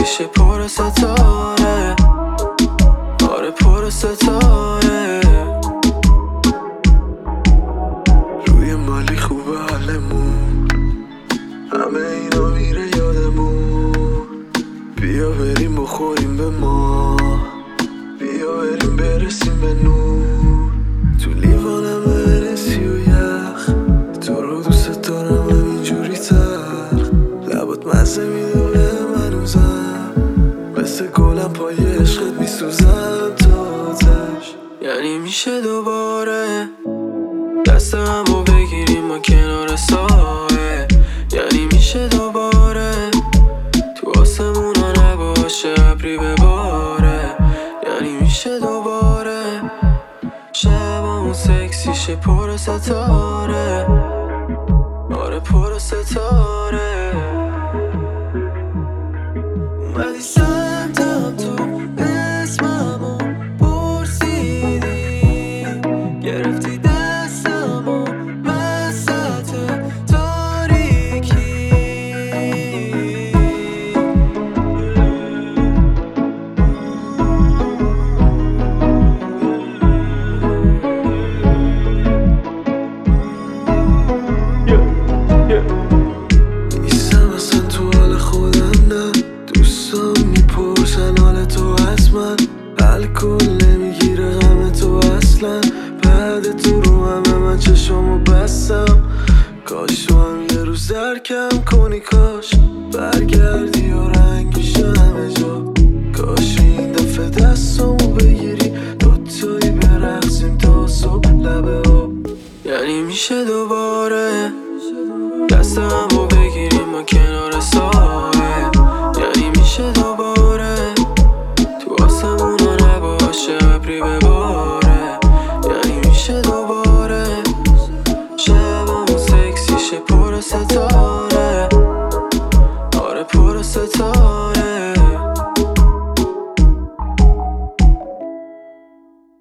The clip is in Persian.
سکسیشه پر ستاره، آره پر ستاره. روی مالی خوبه حالمون، همه اینا میره یادمون. بیا بریم بخوریم به ما، بیا بریم برسیم به نور. تو لیوانم برسی و یخ، تو رو دوست دارم همینجوری تر. لبات مزه میدونه منوزم، مثل گلم پای عشقت میسوزم تا آتش. یعنی میشه دوباره دست همو بگیریم ما کنار سایه. یعنی میشه دوباره تو آسمونا نباشه ابری بباره. یعنی میشه دوباره شبمون سکسیشه پر ستاره، آره پر ستاره. اومدی سمتم تو اسممو پرسیدی، گرفتی دستمو وسط تاریکی. نیستم اصلا تو حال خودم، نه دوستان میپرسن حال تو از من. الکل نمیگیره غم تو اصلا، بعد تو رو همه من چشمو بستم. کاش تو هم یه روز درکم کنی، کاش برگردی و رنگ میشه همه جا. کاش این دفعه دستامو بگیری دوتایی برقصیم تا صبح لبه ها. یعنی میشه دوباره دست همو بگیریم ما کنار سایه. یعنی میشه دوباره